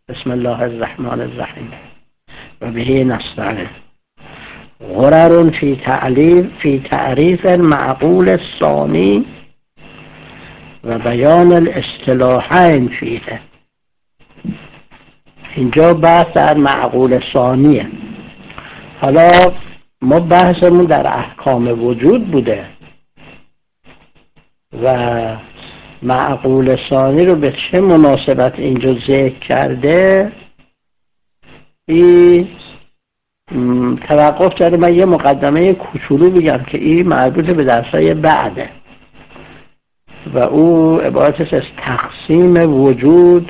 بسم الله الرحمن الرحیم و به نستعین. غرر فی تعریف المعقول الثانی و بیان الاصطلاحین فیه. اینجا بحث در معقول ثانیه. حالا ما بحثمون در احکام وجود بوده و معقول ثانی رو به چه مناسبت اینجا ذکر کرده، این توقف داره. من یه مقدمه کوچولو بگم که این مربوط به درسای بعده و او عبارت است از تقسیم وجود.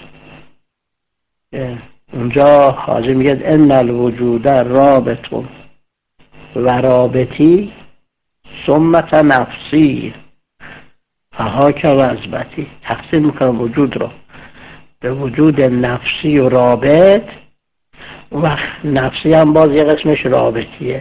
اونجا حاجی میگه ان الوجود رابط و رابطی ثمت نفسی فهاک وزبتی. تقسیم میکنم وجود رو به وجود نفسی و رابط، و نفسی هم باز یه قسمش رابطیه.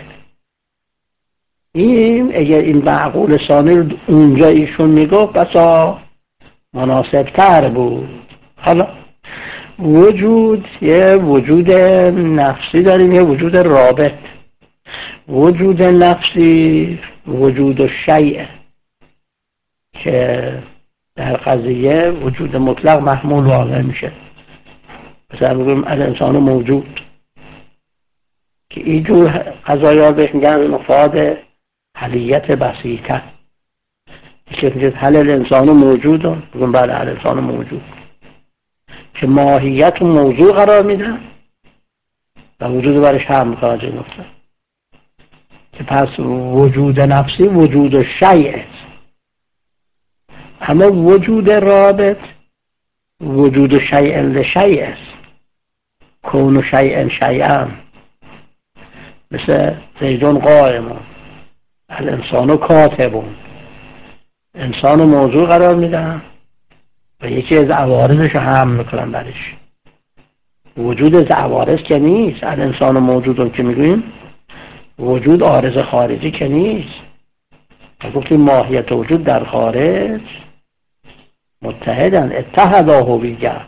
اگر این معقول ثانی رو اونجا ایشون میگفت بسا مناسب تر بود. حالا وجود، یه وجود نفسی داریم، یه وجود رابط. وجود نفسی وجود و شیء که در قضیه وجود مطلق محمول واقع میشه. مثلا بگیم الانسان موجود که اینجور قضایا بهش میگن مفاد حلیت بسیطه، که میگه هل الانسان موجود، بگیم بله الانسان موجود، که ماهیت و موضوع قرار میدن و وجود برش هم متوجه نقطه. که پس وجود نفسی وجود و شیء است، اما وجود رابط وجود شیء لشیء است. کون شیء شیئا، مثل زیدون قائمون، الانسان کاتبون. انسان و موضوع قرار میدن و یکی از عوارضش رو هم میکنن برش. وجود از عوارض که نیست. الانسان و موجودون که میگویم وجود عارض خارجی که نیست. گفتیم ماهیت وجود در خارج متحدن، اتحدا هویه.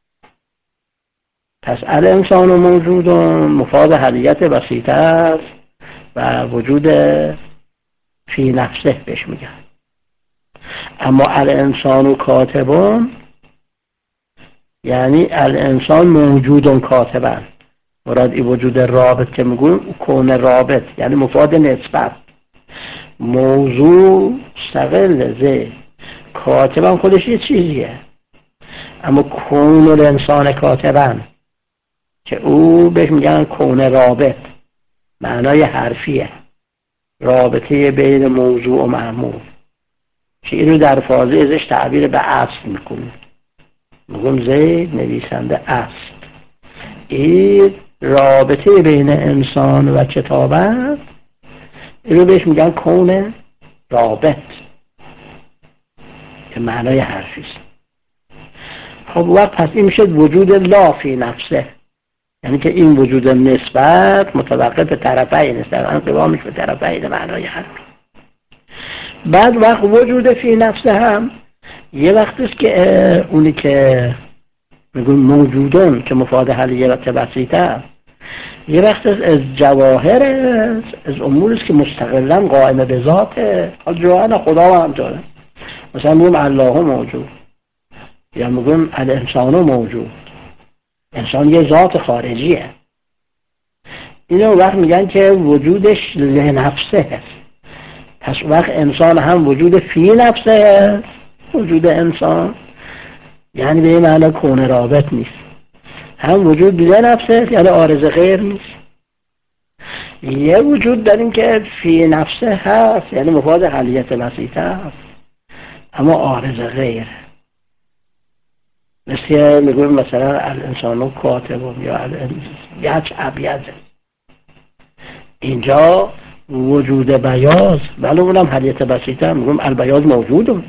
پس الانسان و موجودون مفاد حلیت بسیطه است و وجود فی نفسه بهش میگن. اما الانسان و کاتبون یعنی الانسان موجودون کاتبن. مراد این وجود رابط که میگویم کون رابط یعنی مفاد نسبت. موضوع مستقل ذهن، کاتبن خودش یه چیزیه. اما کون الانسان کاتبن که او بهش میگن کون رابط، معنای حرفیه، رابطه بین موضوع و معمول، که اینو در فاضل ازش تعبیر به اصل میکنیم. میگم زید نویسنده است. این رابطه بین انسان و کتابت، اینو بهش میگن کون رابط که معنای حرفیست. خب وقت پس این میشه وجود لا فی نفسه، یعنی که این وجود نسبت متوقف به طرفین است، در انقوامش به طرفین معنای حرفی. بعد وقت وجود فی نفسه هم یه وقت است که اونی که میگون موجودون که مفاد حلیت بسیطه است، یه وقت از جواهر است، از امور است که مستقلا قائم به ذاته. حال جواهر خدا هم همطوره. مثلا میگم الله موجود یا میگم الانسان موجود. انسان یه ذات خارجیه. اینو وقت میگن که وجودش لنفسه است. پس وقت انسان هم وجود فی نفسه است، وجود انسان یعنی به این معنی کون رابط نیست. هم وجود لنفسه است یعنی عارض غیر نیست. یه وجود داریم که فی نفسه هست یعنی مفاد حلیت بسیطه است اما عارض غیر. مثل میگویم مثلا الانسان کاتب یا یچ ابیض. اینجا وجود بیاض، ولی اونم حلیت بسیطه، میگویم البیاض موجود،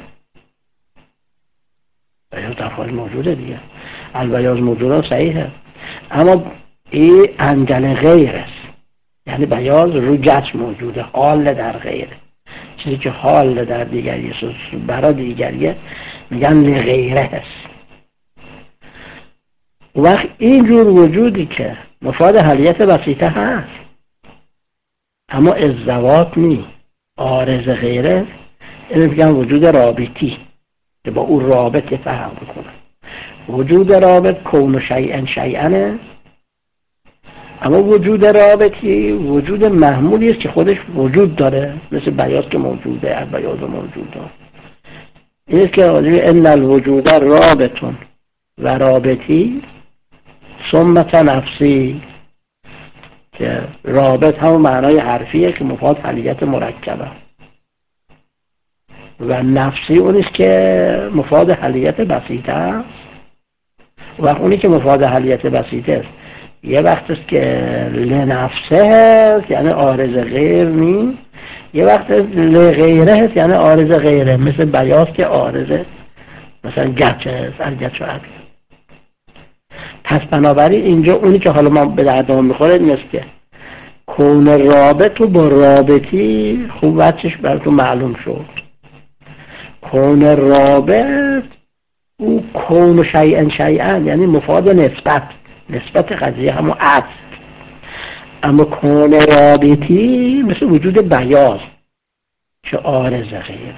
بیاض در خارج موجوده دیگه. البیاض موجود صحیحه، اما این انجل غیر است، یعنی بیاض رو جچ موجوده، حال در غیره. چیزی که حال در دیگریه برای دیگریه میگن لغیره است. وقت اینجور وجودی که مفاد حلیت بسیطه هست اما ازدواج نی، عارض غیره، اینو میگن وجود رابطی که با اون رابطه فهم بکنه. وجود رابط کون شیئن شیئنه، اما وجود رابطی وجود محمولی است که خودش وجود داره، مثل بیاض که موجوده، بیاض موجوده. این است که ان الوجود رابطون و رابطی ثمت نفسی، که رابط هم معنای حرفیه که مفاد حلیت مرکبه و نفسی اونیست که مفاد حلیت بسیطه است. و اونی که مفاد حلیت بسیطه است یه وقت است که لنفسه هست یعنی عارض غیر نی، یه وقت لغیره هست یعنی عارض غیره، مثل بیاض که عارضه، مثلا گچ هست، الگچ و عبی. پس بنابراین اینجا اونی که حالا ما به دردمون میخوره نیست که کون رابط و با رابطی خوب وچش براتون معلوم شد. کون رابط او کون شیئن شیئن یعنی مفاد نسبت قضیه همون عطف، اما کون رابطی مثل وجود بیاض که عارض غیره.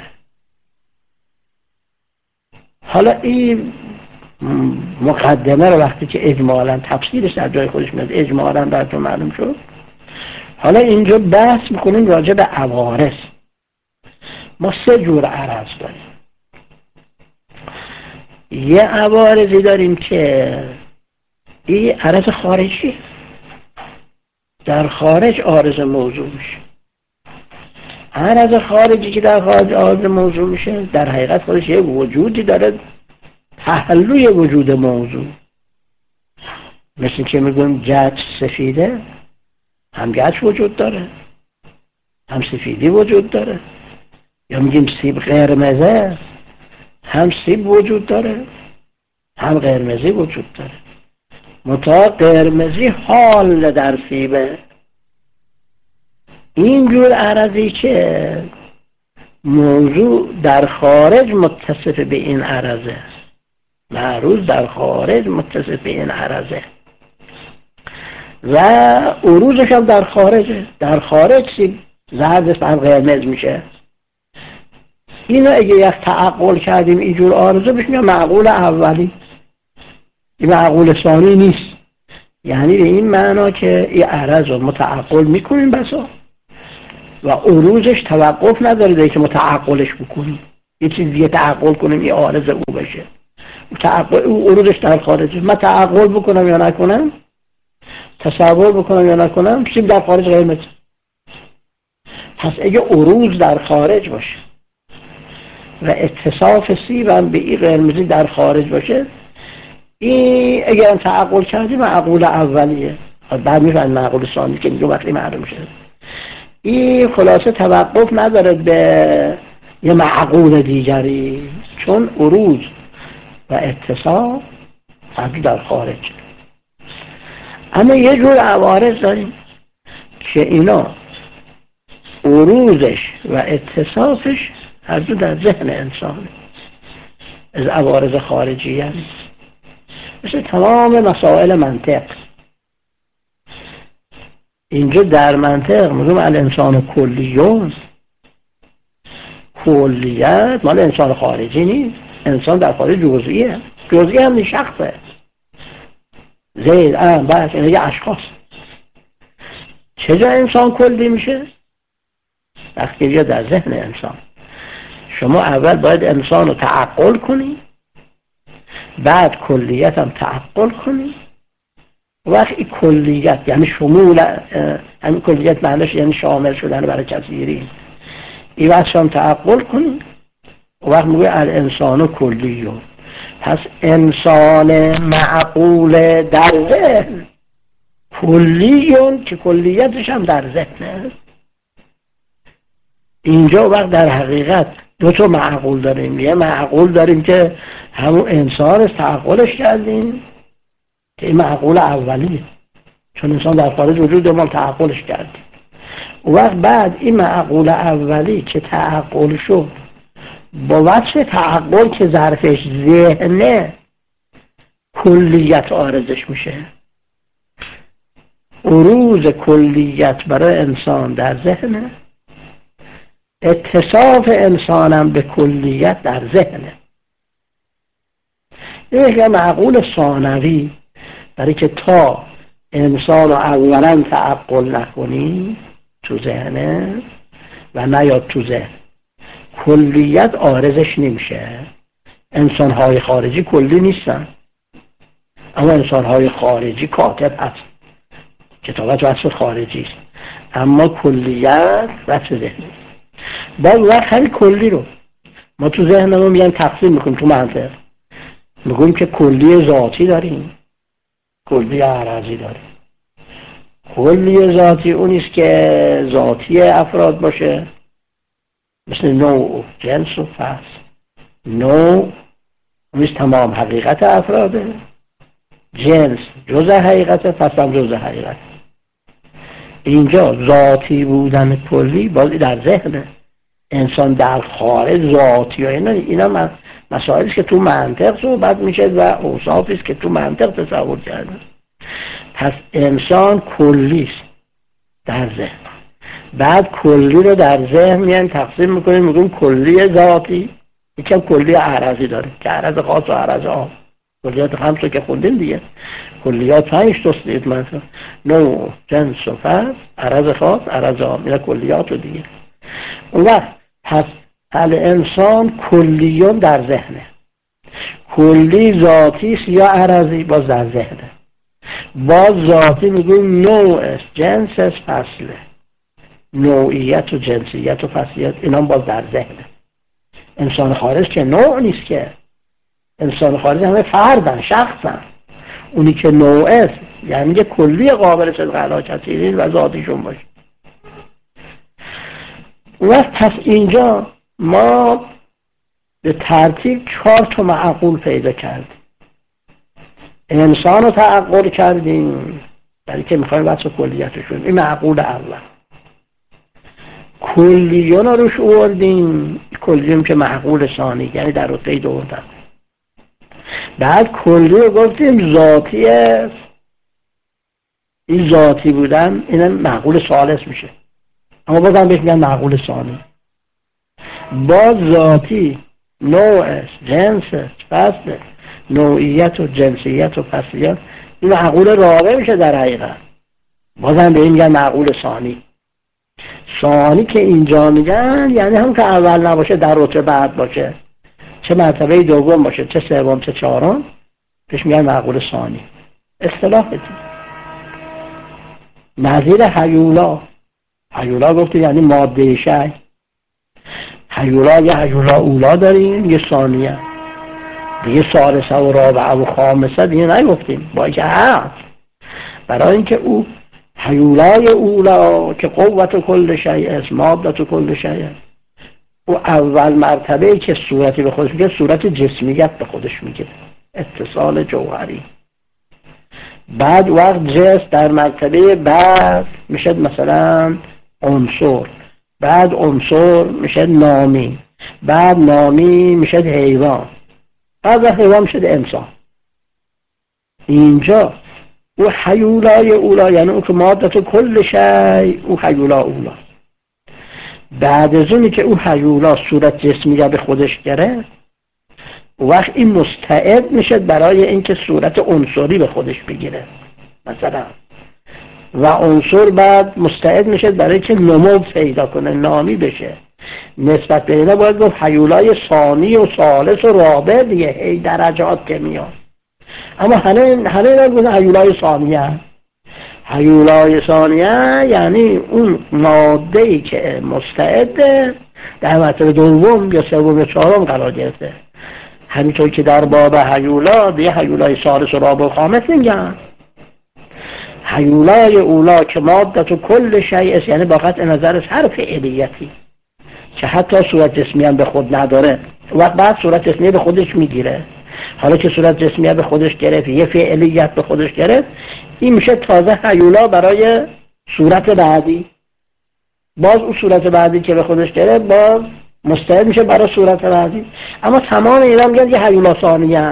حالا این مقدمه رو وقتی که اجمالاً تفسیرش در جای خودش میاد اجمالاً براتون معلوم شد، حالا اینجا بحث میکنیم راجع به عوارض. ما 3 جور عرض داریم. یه عوارضی داریم که این عرض خارجی، در خارج عارض موضوع میشه. عرض خارجی که در خارج عارض موضوع میشه در حقیقت خودش یه وجودی داره تحلوی وجود موضوع. مثل که میگویم گچ سفیده، هم گچ وجود داره هم سفیدی وجود داره، یا میگیم سیب قرمزه، هم سیب وجود داره هم قرمزی وجود داره. منتها قرمزی حال در سیبه. اینجور عرضی که موضوع در خارج متصف به این عرضه، معروض در خارج متصف به این عرضه و عروضش هم در خارجه. در خارج سیب زرد هم قرمز میشه. اینو اگه یک تعقل کردیم اینجور عارضه بهش میگن معقول اولی، این معقول ثانی نیست. یعنی به این معنا که این عرض رو متعقل میکنیم بسا و عروضش توقف نداره دیگه که متعقلش بکنیم، یه چیز دیگه تعقل کنیم این عارض او بشه. او عروضش در خارجه. من تعقل بکنم یا نکنم، تصور بکنم یا نکنم، سیب در خارج قرمز. پس اگه عروض در خارج باشه و اتصاف سیب هم به این قرمزی در خارج باشه، این اگه هم تعقل کردیم معقول اولیه. بعد میفهمیم معقول ثانی که دیگه وقتی معلوم میشه. این خلاصه توقف نداره به یه معقول دیگری، چون عروض و اتصاف هم در خارج. اما یه جور عوارض داریم که اینا عروضش و اتصافش هر دو در ذهن انسانه، از عوارض خارجی هست. مثل تمام مسائل منطق. اینجا در منطق میگم الانسان کلیون، کلیت مال انسان خارجی نیست. انسان در خارج جزئیه، جزئی هم نیست، شخصه. زید، بس اینا یه اشخاص. چجا انسان کلی میشه؟ وقتی بیا در ذهن انسان. شما اول باید انسان رو تعقل کنی، بعد کلیت هم تعقل کنی. وقتی کلیت یعنی شمول، همین کلیت معنیش یعنی شامل شدن برای کثیری، این وقت هم تعقل کنی. وقت میگه الانسان کلیون. پس انسان معقول در ذهن کلیون که کلیتش هم در ذهنه. اینجا وقت در حقیقت 2 تا معقول داریم. یه معقول داریم که همون انسان است تعقلش کردیم که این معقول اولیه، چون انسان در خارج وجود ما تعقلش کردیم. وقت بعد این معقول اولی که تعقل شد با وجه تعقل که ظرفش ذهنه، کلیت عارضش میشه. عروض کلیت برای انسان در ذهنه، اتصاف انسانم به کلیت در ذهنه. این یک معقول ثانوی، برای که تا انسان رو اولا تعقل نکنی تو ذهنه و نیاد تو ذهن، کلیت عارضش نمیشه. انسان‌های خارجی کلی نیستن، اما انسان‌های خارجی کاتب هست، کتابت وصف خارجی است، اما کلیت وصف ذهنی. باز وقت همین کلی رو ما تو ذهنمون میگن تقسیم میکنیم تو منطق، میگویم که کلی ذاتی داریم، کلی عرضی داریم. کلی ذاتی اونیست که ذاتی افراد باشه، مثل نوع، جنس و فصل. نوع اونیست تمام حقیقت افراده، جنس جزء حقیقت، فصل هم جزء حقیقت. اینجا ذاتی بودن کلی بازی در ذهنه. انسان در خارج ذاتی و اینا مسائلی است که تو منطق صحبت میشه و اوصافی است که تو منطق تصور کرده. پس انسان کلی است در ذهن. بعد کلی رو در ذهن میان تقسیم میکنیم، میگیم کلی ذاتی، یکم کلی عرضی داره که عرض خاص و عرض عام. کلیات خمس رو که خوندیم دیگه، کلیات 5 تا است مثلا نوع، جنس و فصل، عرض خاص، عرض عام. اینا کلیات رو دیگه. اون وقت پس انسان کلیون در ذهنه. کلی ذاتی است یا عرضی؟ باز در ذهنه. باز ذاتی میگویم نوع است، جنس است، فصله. نوعیت و جنسیت و فصلیت اینا باز در ذهنه. انسان خارج که نوع نیست، که انسان خارج همه فردن، شخصن. اونی که نوع است یعنی یه کلی قابل صدق علی کثیرین و ذاتیشون باشه. و پس اینجا ما به ترتیب 4 تا معقول پیدا کردیم. انسان رو تعقل کردیم برای که میخوایم وصف کلیتشون، این معقول اول. کلیون رو روش آوردیم، کلیون که معقول ثانی، یعنی در رتبه دوم. بعد کلی رو گفتیم ذاتی است، این ذاتی بودن این معقول ثالث میشه، اما بازم بهش میگن معقول ثانی. باز ذاتی نوع است، جنس است، فصل، نوعیت و جنسیت و فصلیت، این معقول رابع میشه در حقیقت، بازم به این میگن معقول ثانی. ثانی که اینجا میگن یعنی هم که اول نباشه در رتبه بعد باشه، چه مرتبه دوم باشه، چه سوم چه چهارم، بهش میگن معقول ثانی. اصطلاح بدید. نظیر هیولا، هیولا گفته یعنی ماده شی. هیولا یه هیولا اولا داریم، یه ثانیه دیگه، ثالثه و رابعه و خامسه دیگه نگفتیم، با اینکه هست، برای اینکه او هیولای اولا که قوت کل شیء است، ماده کل شیء است، او اول مرتبه که صورتی به خودش میگه صورت جسمیت به خودش میگه، اتصال جوهری. بعد وقت جنس در مرتبه بعد میشه مثلا عنصر، بعد عنصر میشه نامی، بعد نامی میشه حیوان، بعد حیوان میشه انسان. اینجا او هیولای اولا یعنی اون که ماده کل شی، او هیولا اولا. بعد از اونی که او هیولا صورت جسمیه به خودش گرفت، وقت این مستعد میشه برای اینکه صورت عنصری به خودش بگیره مثلا، و عنصر بعد مستعد میشه برای که نمو پیدا کنه، نامی بشه. نسبت به اینا باید گفت هیولای ثانی و ثالث و رابع دیگه، هی درجات که میاد. اما همه اینا گفتن هیولای ثانیه. هیولای ثانیه یعنی اون ماده‌ای که مستعده در مرتبه دوم یا سوم یا چهارم قرار گرفته. همینطور که در باب هیولا دیگه هیولای ثالث و رابع و خامس میگن. هیولای اولا که ماده کل شیء است، یعنی با قطع نظر از هر فعلیتی که حتی صورت جسمی هم به خود نداره، وقت بعد صورت جسمی به خودش میگیره. حالا که صورت جسمی به خودش گرفت، یه فعلیت به خودش گرفت، این میشه تازه هیولا برای صورت بعدی. باز اون صورت بعدی که به خودش گرفت باز مستعد میشه برای صورت بعدی. اما تمام اینا میگن یه هیولا ثانیه.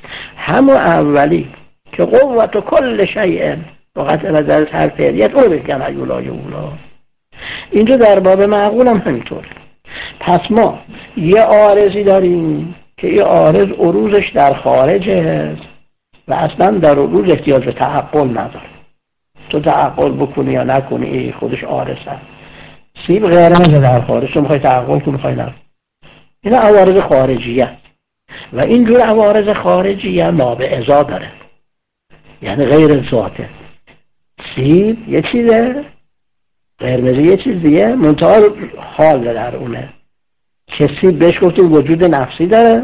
همون اولی که قوت و کل شیء وقت نظر هر فعلیت اون بگن ایولای اولا. اینجا در باب معقول هم همینطور. پس ما یه عارضی داریم که این عارض عروضش در خارجه و اصلا در عروض احتیاج به تعقل نداره. تو تعقل بکنی یا نکنی خودش عارض هست. سیب قرمز در خارج، تو میخوای تعقل کنی میخوای نکنی. این عوارض خارجیه و اینجور عوارض خارجیه ما به ازا داره، یعنی غیر ذاته. سیب یه چیزه، قرمزی یه چیز دیگه، منتها حال در اونه. که سیب بهش گفتیم وجود نفسی داره،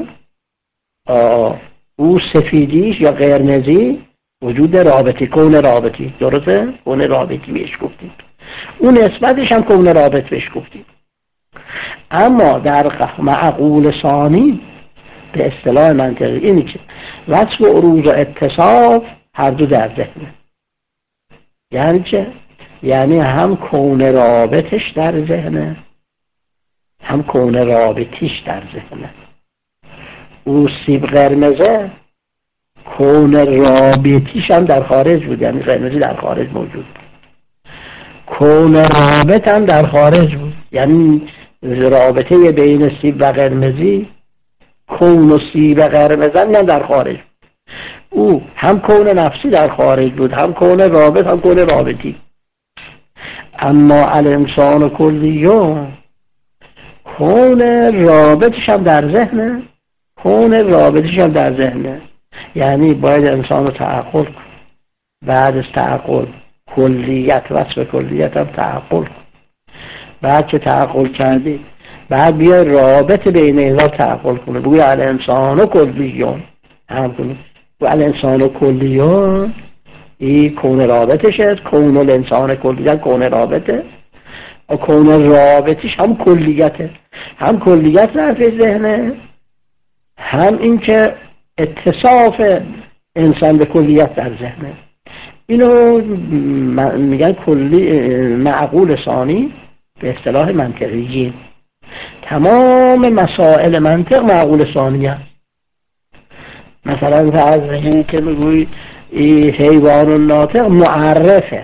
او سفیدیش یا قرمزی وجود رابطی، کون رابطی، درسته؟ کون رابطی بهش گفتیم، اون نسبتش هم کون رابط بهش گفتیم. اما در معقول ثانی به اصطلاح منطقی اینی که وصف عروض و اتصاف هر دو در ذهنه. یعنی چه؟ یعنی هم کون رابطش در ذهنه هم کون رابطیش در ذهنه. او سیب قرمزه کون رابطیش هم در خارج بود، یعنی قرمزی در خارج موجود بود. کون رابط هم در خارج بود، یعنی رابطه بین سیب و قرمزی، کون و سیب قرمزن هم در خارج بود. او هم کون نفسی در خارج بود، هم کون رابط هم کون رابطی. اما الانسان و کلیون کون رابطش هم در ذهنه، کون رابطش هم در ذهنه. یعنی باید انسان رو تعقل کن، بعد از تعقل کلیت، وصف کلیت هم تعقل کن. بعد که تعقل کردی بعد بیا رابط بین اینا تعقل کنه. بگوی الانسان و کلیون هم کنی، و الانسان و کلیون این کون رابطش هست. کون الانسان کلیت کون رابطه و کون رابطش هم کلیته، هم کلیت ظرف ذهنه، هم این که اتصاف انسان به کلیت در ذهنه. اینو میگن کلی معقول ثانی به اصطلاح منطقیین. تمام مسائل منطق معقول ثانی هست. مثلا فرض این که میگوی حیوان و ناطق معرفه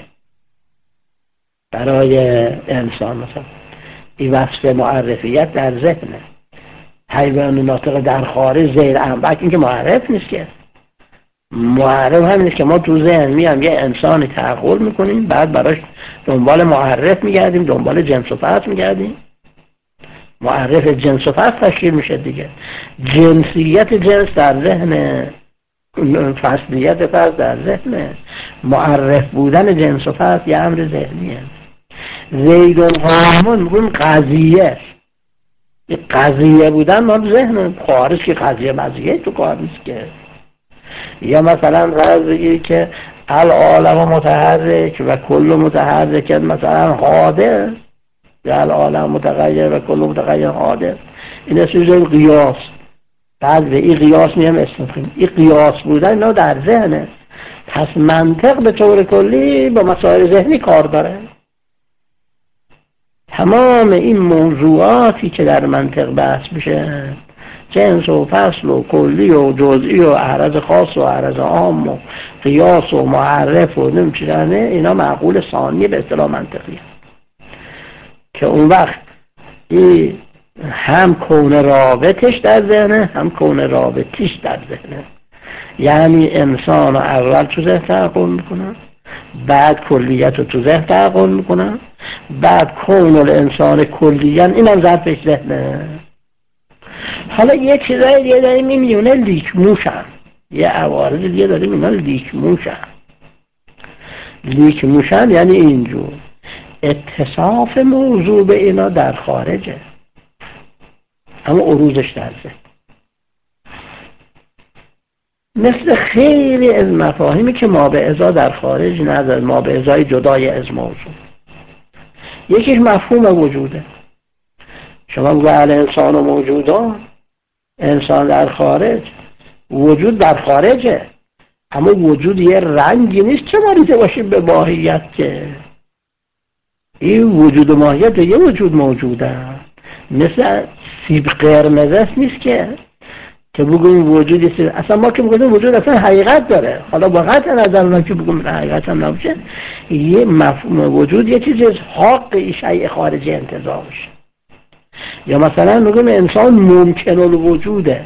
برای انسان، مثلا این وصف معرفیت در ذهنه. حیوان و ناطق در خارج زیر انبک، این که معرف نیست. که معرف همین است که ما تو ذهن میام یه انسانی تعقل میکنیم، بعد براش دنبال معرف میگردیم، دنبال جنس و فصل میگردیم. معرف جنس و فصل تشکیل میشه دیگه. جنسیت جنس در ذهن، فصلیت فصل در ذهن، معرف بودن جنس و فصل یه امر ذهنیه. زید و قائم میگیم قضیه، قضیه بودن مال ذهن، خارج که قضیه مزیه تو کار نیست که. یا مثلا فرض که العالم متحرک و کل متحرک، مثلا حادث، یا العالم متغیر و کل متغیر حادث، این اسمش قیاس. بعد به این قیاس میام استفاده، این قیاس بودن اینا در ذهنه. پس منطق به طور کلی با مسائل ذهنی کار داره. تمام این موضوعاتی که در منطق بحث میشه، جنس و فصل و کلی و جزئی و اعراض خاص و اعراض عام و قیاس و معرف و نمیچنه، اینا معقول ثانی به اصطلاح منطقیه. که اون وقت این هم کون رابطش در ذهنه هم کون رابطیش در ذهنه. یعنی انسان اول تو ذهن تعقل میکنه، بعد کلیت رو تو ذهن تعقل میکنه، بعد کون الانسان کلیان اینم ظرفش ذهنه. حالا یه چیزایی دیگه داریم این میونه لیکموشن، یه عوارض دیگه داریم اینا لیکموشن. لیکموشن یعنی اینجور اتصاف موضوع به اینا در خارجه اما عروضش در ذهن. مثل خیلی از مفاهیمی که ما به ازا در خارج نداره، ما به ازای جدای از موضوع. یکیش مفهوم وجوده. شما بگو انسان و موجودان، انسان در خارج، وجود در خارجه، اما وجود یه رنگی نیست که ماریده باشیم به ماهیت. که این وجود و ماهیت یه وجود موجوده. مثل سیب قرمز نیست که که بگویم وجودی اصلا ما که میگیم وجود اصلا حقیقت داره، حالا با قطع نظر ما که بگیم حقیقت هم نباشه، یه مفهوم وجود یه چیزی از حق شیء خارجی انتزاع میشه. یا مثلا میگیم انسان ممکن الوجوده،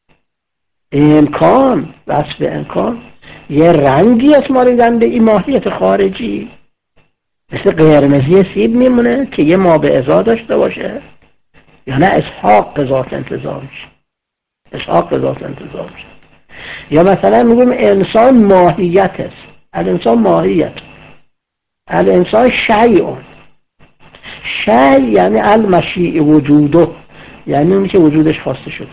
امکان، وصف امکان یه رنگی است مالیدن به این ماهیت خارجی، مثل قرمزی سیب میمونه که یه ما به ازا داشته باشه، یا نه اسحاق ذات انتزاع میشه، اسحاق ذات انتزاع میشه. یا مثلا میگم انسان ماهیت است، الانسان ماهیت، الانسان شیء، شیء یعنی المشیء وجوده، یعنی اونی که وجودش خواسته شده.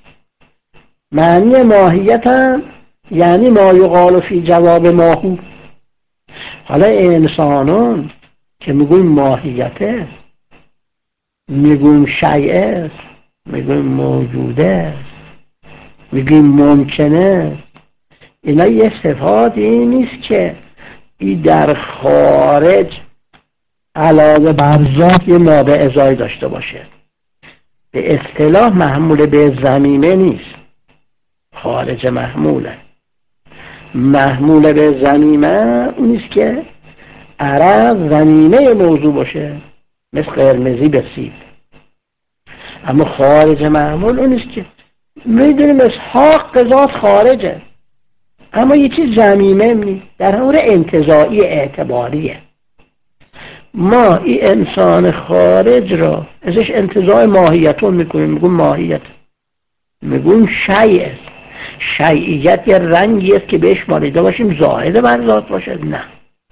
معنی ماهیت هم یعنی ما یقال فی جواب ماهو. حالا انسانون که میگویم ماهیته، میگویم شیء، میگویم موجوده، میگویم ممکنه، اینا یه صفاتی نیست که این در خارج علاوه بر ذات یه ما به ازای داشته باشه. به اصطلاح محمول به ضمیمه نیست، خارج محموله. محمول به ضمیمه اون نیست که عرض ضمیمه موضوع باشه، مثل قرمزی به سیب. اما خارج محمول اون نیست که میدونیم اسحاق ذات خارجه، اما یه چیز ضمیمه نیست، در امور انتزاعی اعتباریه. ما این انسان خارج را ازش انتزاع ماهیتون میکنیم، میگون ماهیت، میگون شیء. شیعیت یه رنگی است که بهش مالیده باشیم زائد بر ذات باشه؟ نه.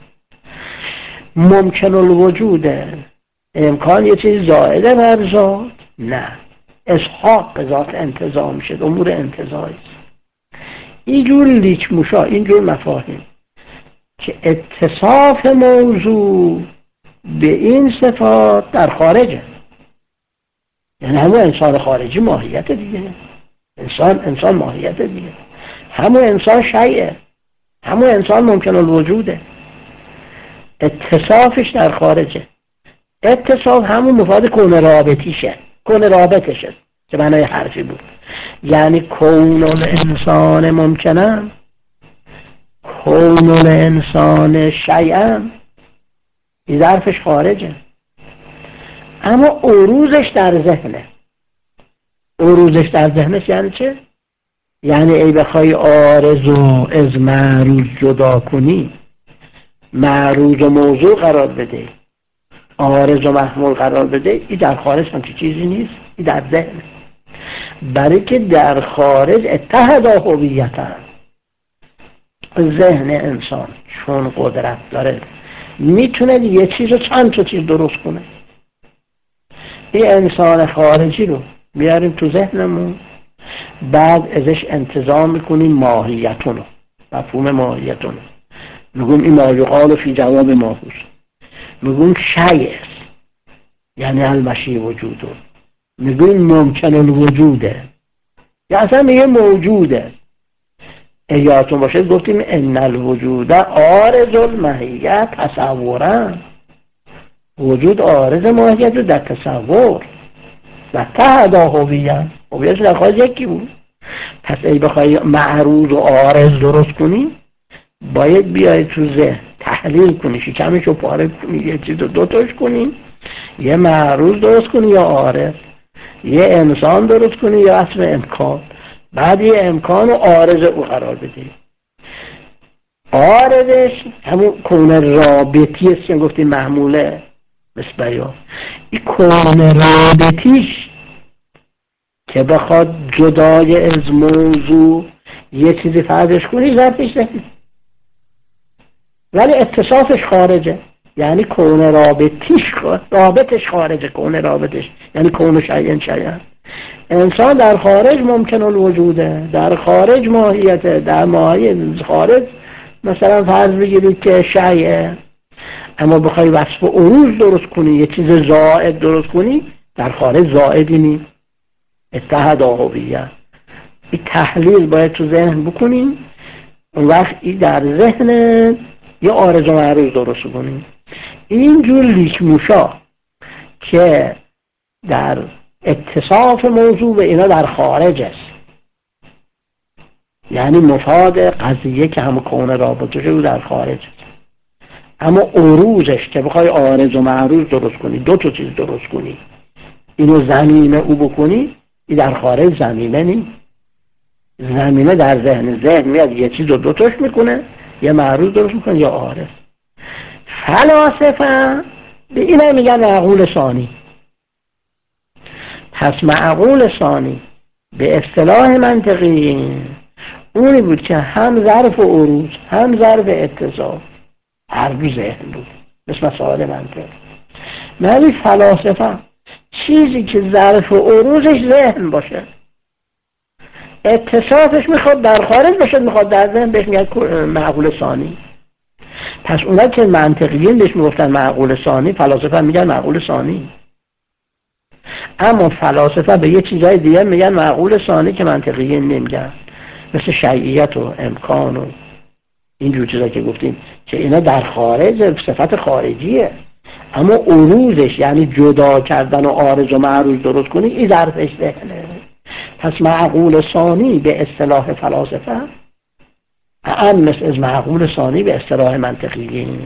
ممکن الوجوده، امکان یه چیز زائد بر ذات؟ نه. اسحاق ذات انتزاع میشه، امور انتزاعی. اینجور لیچموشا، اینجور مفاهیم که اتصاف موضوع به این صفات در خارجه، یعنی همون انسان خارجی ماهیت دیگه، انسان ماهیت دیگه، همون انسان شیء، همون انسان ممکن الوجوده، اتصافش در خارجه. اتصاف همون مفاد کون رابطیشه، کون رابطشه که معنای حرفی بود، یعنی کون الانسان ممکنه، کون الانسان شیئا، این ظرفش خارجه، اما عروضش در ذهنه. عروضش در ذهنش یعنی چه؟ یعنی ای بخوای عارض و از معروض جدا کنی، معروض و موضوع قرار بده، عارض و محمول قرار بده، این در خارج هم چیزی نیست، این در ذهنه. برای که در خارج اتحدا هویتن، ذهن انسان چون قدرت داره میتونه یه چیز رو چند تا چیز درست کنه. این انسان خارجی رو بیاریم تو ذهنمون، بعد ازش انتزاع میکنیم ماهیتونو، مفهوم ماهیتونو، میگم این ما یقال فی جواب ماهوش، میگم شیء یعنی المشیء وجوده، میگم ممکن الوجوده، یا اصلا میگه موجوده. یادتون باشه گفتیم ان الوجود عارض الماهیت تصورا، وجود عارض ماهیت رو در تصور و تحدا هویت، هویتش در خارج یکی بود. پس ای بخوای معروض و عارض درست کنی، باید بیای تو ذهن تحلیل کنی، شکمشو پاره کنی، یه چیز رو دوتاش کنی، یه معروض درست کنی یا عارض، یه انسان درست کنی یا اصل امکان، بعد یه امکان و عارض او قرار بدی. عارضش همون کون رابطی است که گفتیم محموله مثل بیان. این کون رابطیش که بخواد جدای از موضوع یه چیزی فرضش کنی ظرفش نهید، ولی اتصافش خارجه، یعنی کون رابطش خارجه، کون رابطش یعنی کون شیئن شیئن. انسان در خارج ممکن الوجوده، در خارج ماهیته، در ماهیت خارج مثلا فرض بگیرید که شیئه، اما بخوای وصف عروض درست کنی، یه چیز زائد درست کنی، در خارج زائدی نیست، اتحاد هویت. این تحلیل باید تو ذهن بکنیم، اون وقت این در ذهن یه عارض و معروض درست کنیم. اینجور لیکموشا که در اتصاف موضوع به اینا در خارج است، یعنی مفاد قضیه که همه کون رابطه او در خارج، اما عروضش که بخوای عارض و معروض درست کنی، دو تا چیز درست کنی، اینو زمینه او بکنی، این در خارج زمینه نیست. زمینه در ذهن میاد یه چیز رو دو تاش میکنه، یه معروض درست میکنه یا عارض. فلاسفه به اینا میگن معقول ثانی. پس معقول ثانی به اصطلاح منطقی اونی بود که هم ظرف و عروض هم ظرف اتصال هر دو ذهن بود، مثل مسائل منطق. ولی فلاسفه چیزی که ظرف و عروضش ذهن باشه، اتصافش میخواد در خارج باشه، میخواد در ذهن، بهش میگن معقول ثانی. پس اونا که منطقیین بهش میگفتن معقول ثانی، فلاسفه میگن معقول ثانی. اما فلاسفه به یه چیزای دیگه میگن معقول ثانی که منطقیین نمیگن، مثل شیعیت و امکان و اینجور چیزا که گفتیم که اینا در خارج صفت خارجیه، اما عروضش یعنی جدا کردن و عارض و معروض درست کنی، این ظرفش ذهنه. پس معقول ثانی به اصطلاح فلاسفه اعم مثل از معقول ثانی به اصطلاح منطقیین.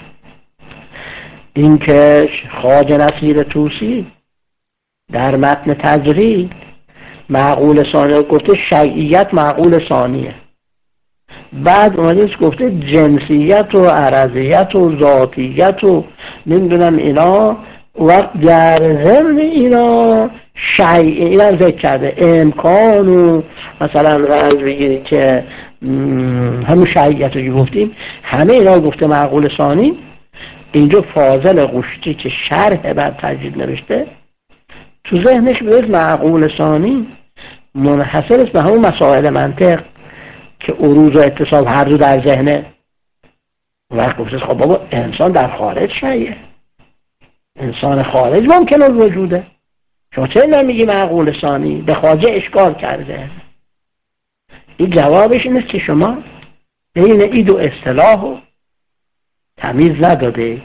این که خواجه نصیر طوسی در متن تجرید معقول ثانی گفته شیعیت معقول ثانیه، بعد اومدیش گفته جنسیت و عرضیت و ذاتیت و نمیدونم اینا، وقت در ضمن اینا اینا ذکر کرده امکان و مثلا از بگیری که همون شیعیت رو گفتیم، همه اینا گفته معقول ثانی. اینجا فاضل قشتی که شرح بعد تجرید نوشته تو ذهنش به معقول ثانی منحصر است به همون مسائل منطق که عروض و اتصال هر دو در ذهنه. وقت گفته خب بابا انسان در خارج شیعه، انسان خارج ممکنه وجوده، شما چه نمیگی معقول ثانی؟ به خواجه اشکال کرده. این جوابش اینه که شما بین این دو اصطلاح تمیز نداده.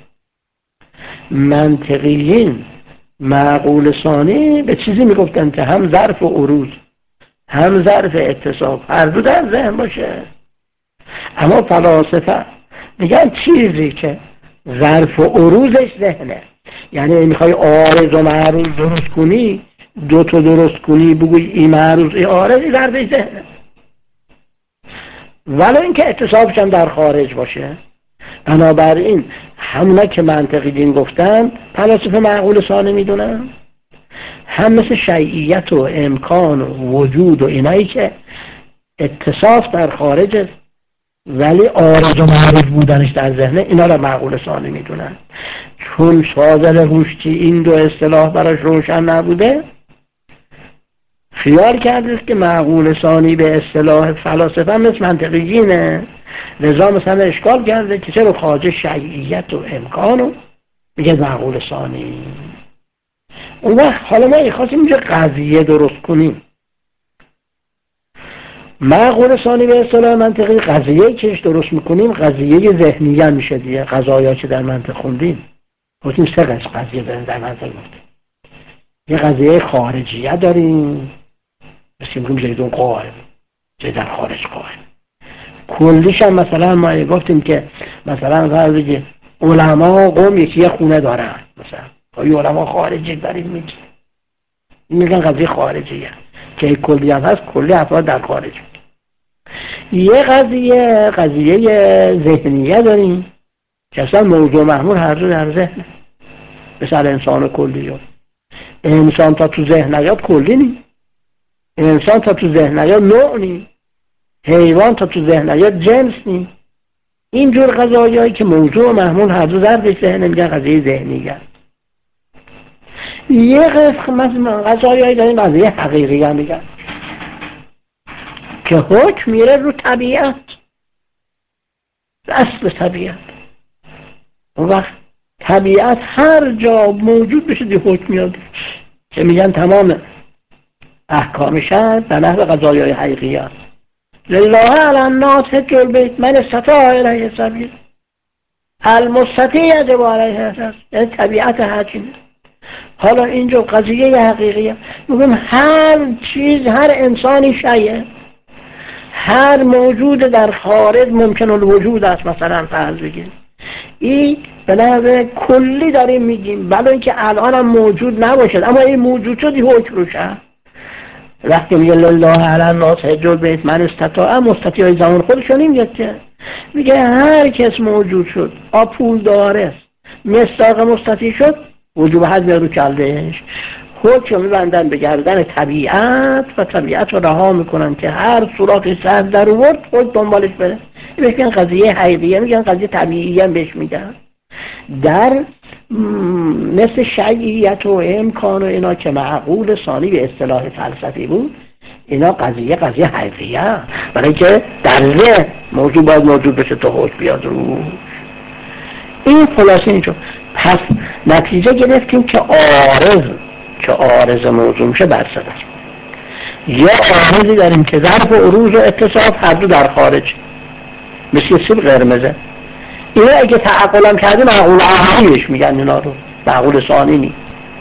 منطقیین معقول ثانی به چیزی میگفتن که هم ظرف و عروض هم ظرف اتصال هر دو در ذهن باشه، اما فلاسفه میگن چیزی که ظرف و عروضش ذهنه، یعنی میخوای عارض و معروض درست کنی، دو تا درست کنی، بگوی این معروض این عارض، این ظرفش ذهنه، ولی اینکه اتصابش هم در خارج باشه. بنابراین همونا که منطقی دین گفتن فلاسفه معقول ثانی میدونن، هم مثل شیعیت و امکان و وجود و اینایی که اتصاف در خارج ولی عارض و معروض بودنش در ذهنه، اینا را معقول ثانی میدونن. چون فاضل هوشتی این دو اصطلاح براش روشن نبوده، خیال کرده که معقول ثانی به اصطلاح فلاسفه مثل منطقیینه، لذا مثلا اشکال کرده که چرا خواجه شیعیت و امکانو میگه معقول ثانی. اون وقت حالا ما خواستیم اینجا قضیه درست کنیم. معقول ثانی به اصطلاح منطقی قضیه کهش درست میکنیم قضیه ذهنیه میشه دیگه. قضایا که در منطق خوندیم گفتیم سه قسم قضیه در منطق گفتیم. یه قضیه خارجیه داریم، مثل میگیم زیدون قائم، زید در خارج قائم. کلیش هم مثلا ما گفتیم که مثلا فرض علما قوم یکی خونه دارن، مثلا یه علما خارجی داریم میگن قضیه خارجیه که کلی هم هست، کلی افراد در خارج. یه قضیه ذهنیه داریم که اصلا موضوع محمول هر دو در ذهنه، مثل انسان کلی ها. انسان تا تو ذهن نیاد کلی نی، انسان تا تو ذهن نیاد نوع نی، حیوان تا تو ذهن نیاد جنس نی. اینجور قضایایی که موضوع محمول هر دو در ذهنه میگن قضیه ذهنیه. یه قسم قضایایی داریم قضیه حقیقیه میگن که حکم میره رو طبیعت، اصل طبیعت. اون وقت طبیعت هر جا موجود بشه دی حکم میاد که میگن تمام احکام شرع در نحو قضایای حقیقی است. لله علی الناس حج البیت من استطاع الیه سبیلا المستطیع یجب علیه القصاص. یعنی طبیعت حکیمه. حالا اینجا قضیه حقیقیه، میگم هر چیز، هر انسانی شیعه، هر موجود در خارج ممکن الوجود است، مثلا فرض بگیم این به نحو کلی داریم میگیم، بلا اینکه الان هم موجود نباشد اما این موجود شد این حکم روش هست. وقتی میگه لله علی الناس حج البیت من استطاع، مستطیع زمان خودشون نمیگه که، میگه هر کس موجود شد پول داره مصداق مستطیع شد وجوب حج میاد رو کلش، حکم میبندن به گردن طبیعت و طبیعت رو رها میکنن که هر سوراخی سر در ورد خود دنبالش بره. میگن قضیه حقیقیه، میگن قضیه طبیعیه هم بهش میگن. در مثل شیعیت و امکان و اینا که معقول ثانی به اصطلاح فلسفی بود، اینا قضیه حقیقیه، برای که در ذهن موضوع باید موجود بشه تا حکم بیاد رو. این خلاصه اینجا. پس نتیجه گرفتیم که عارض موضوع میشه بر صدر. یا عارضی داریم که ظرف عروض و اتصاف هر دو در خارج، مثل سیب قرمزه. اینا اگه تعقلم کردی معقول عقلیش میگن، اینا رو معقول ثانی نی.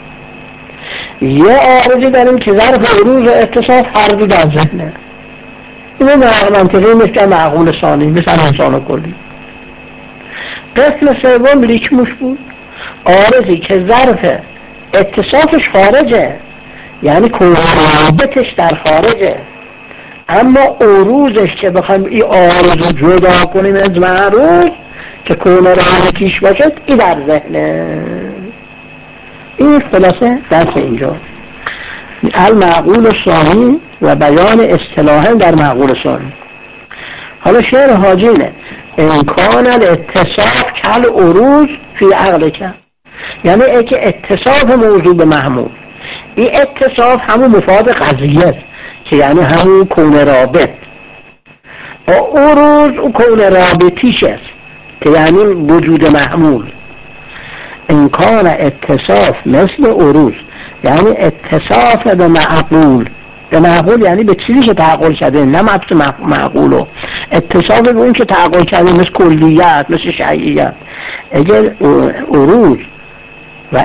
یا عارضی داریم که ظرف عروض و اتصاف هر دو در ذهنه، اینو منطقی میشه معقول ثانی، مثل انسان کلی. قسم سوم ریکموش بود، عارضی که ظرف اتصافش خارجه، یعنی کنابتش در خارجه، اما عروضش که بخوایم این عارض رو جدا کنیم از معروض که کونه رانکیش باشد، این در ذهنه. این خلاصه درس اینجا المعقول ثانی و بیان اصطلاحا در معقول ثانی. حالا شعر حاجینه امکان الاتصاف کل عروض فی عقل کن، یعنی ای که اتصاف موضوع به محمول، این اتصاف همون مفاد قضیه است که یعنی همون کون رابط، و عروض او کون رابطیش است که یعنی وجود محمول. امکان اتصاف مثل عروض یعنی اتصاف به معقول، به معقول یعنی به چیزی که تعقل شده، نه معقولو، اتصاف به اون که تعقل شده، مثل کلیت، مثل شیعیت. اگر عروض و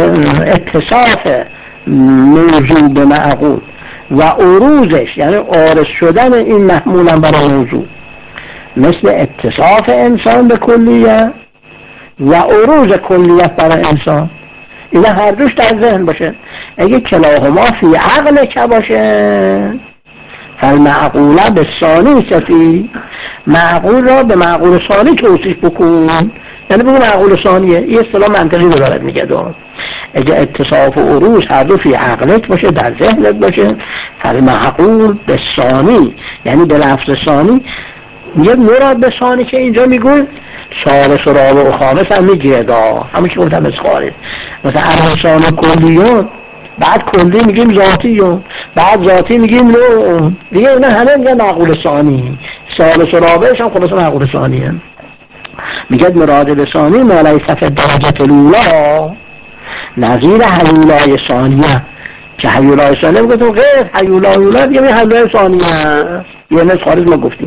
اتصاف موضوع به معقول و عروضش یعنی عارض شدن این محمولا برای موضوع، مثل اتصاف انسان به کلیت و عروض کلیت برای انسان، اینا هر دوش در ذهن باشه. اگه کلاهما فی عقل که باشه فالمعقوله به ثانی صفی، معقول را به معقول ثانی توصیف بکن، یعنی بگو معقول ثانیه. این اصطلاح منطقی رو دارد میگه دار. اگه اتصاف و عروض هر دو فی عقلت باشه، در ذهنت باشه، فالمعقول به ثانی یعنی به لفظ ثانی. میگه مراد به ثانی که اینجا میگوید ثالث و رابع و خامس هم میگیره دا، همون که گفتم از خارج، مثلا ارسان و کلیون، بعد کلی میگیم ذاتیون، بعد ذاتی میگیم نون، دیگه اینا همه میگن معقول ثانی. ثالث و رابعش هم خلاص معقول ثانیه. میگه مراد به ثانی ما لیس فی الدرجة الاولی نظیر حیولای ثانیه، که حیولای ثانیه بگفتم غیر حیولای اولی، دیگه حیولای ثانیه یه نصف خارج ما گفتیم.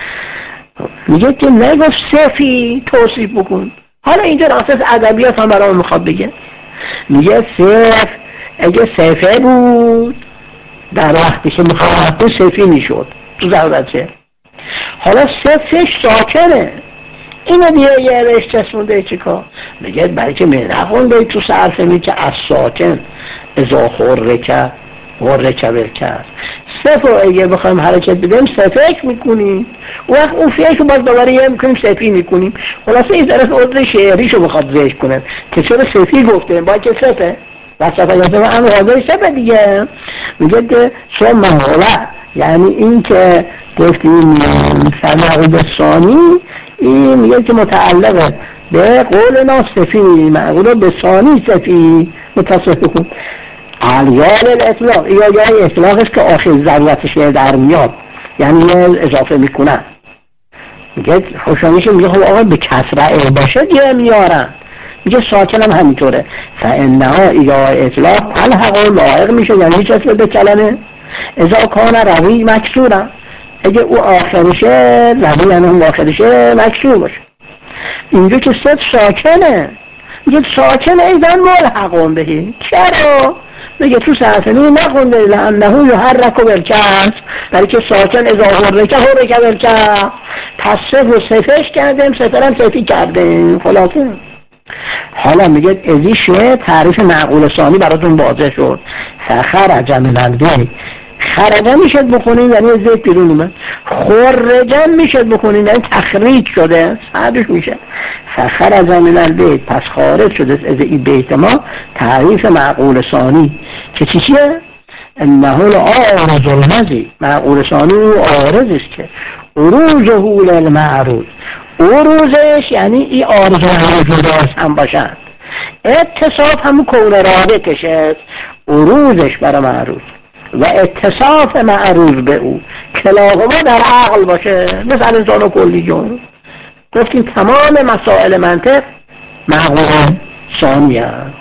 میگه که نگفت صفی توصیف بکن. حالا اینجا اساس ادبیات هم برام میخواد بگه، میگه صف اگه صفه بود در وقتی که میخواد صفی میشد تو ضرورته. حالا صفش ساکنه، اینو دیگه یه روش چسبونده چیکار؟ میگه برای که نخونده تو صرفه می که از ساکن ازا خورکه برکت صفر اگه بخوایم حرکت بدیم صفک میکنیم، وقت اون فیش رو باز دوباره یه میکنیم صفی میکنیم. خلاصه این طرف عدر شعریشو بخواد ذکر کنه که چرا صفی گفته باید که صفه و صفه گفته و همه حاضر صفه دیگه. میگه که چون محوله یعنی این که گفتیم سمعود ثانی، این میگه که متعلقه به قول ناصفی، معقوله به ثانی صفی متصف کن. علیال الاطلاق یا یه اطلاقش که آخر ضرورتش در میاد، یعنی اضافه میکنن. میگه خوشانیش میگه خب آقا به کسرعه باشه دیگه میارن، میگه ساکن هم همینطوره. فانها یا اطلاق الحق و لائق میشه، یعنی هیچ اصل به کلمه اذا کان روی مکسورم، اگه او آخرشه روی یعنی اون آخرشه مکسور باشه. اینجا که صد ساکنه، میگه ساکنه ایزن ملحقون بهی. چرا؟ میگه تو ساعتنی نخونده لانه یحرک بالکسر، برای که ساکن اذا حرک حرک بالکسر، پس صفر و صفش کردیم، صفرم صفی کردیم. خلاصه حالا میگه ازیشه تعریف معقول ثانی براتون واضح شد. فخرج من البیت، خرجه میشد بخونیم یعنی زیت بیرون اومد، خرجه میشد بخونیم یعنی تخریج شده، صحبش میشه فخرج من البیت، پس خارج شده از این بیت ما. تعریف معقول ثانی که چیه؟ انه العارض المضی، معقول ثانی او عارض است که عروضه للمعروض، عروضش یعنی این عارض و معروض هم باشند، اتصاف همون کون رابطش است، عروضش برای معروض و اتصاف معروض به او کلاهما در عقل باشه. مثل انسان و کلی جون گفتیم تمام مسائل منطق معقول ثانی هست.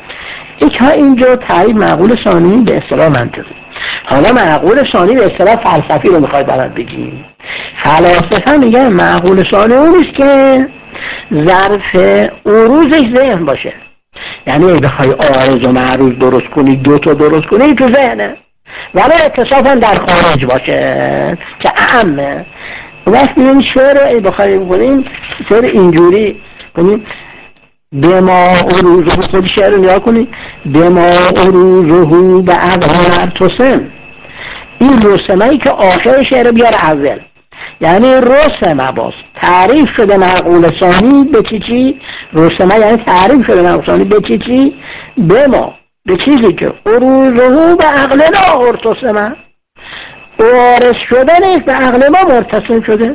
اینجا تعریف معقول ثانی به اصطلاح منطقی. حالا معقول ثانی به اصطلاح فلسفی رو میخواید برات بگیم. فلاسفه میگن معقول ثانی اون نیست که ظرف عروضش ذهن باشه، یعنی اگه بخوای عارض و معروض درست کنی، دو تا درست کنی تو ذهنه، ولی اتصافا در خارج باشه که اعمه. وقت میگن شعر رو اگه بخوای بکنیم شعر اینجوری کنیم بما عروضه، خود شعر رو نیا کنی بما عروضه به عقل مرتسم، این رسمه‌ای که آخر شعر بیار اول، یعنی رسمه باز تعریف شده معقول ثانی به چی؟ رسمه یعنی تعریف شده معقول ثانی به چی؟ به ما، به چیزی که عروضه به عقل لا ارتسمه، وارث شدنش به عقل ما مرتسم شده،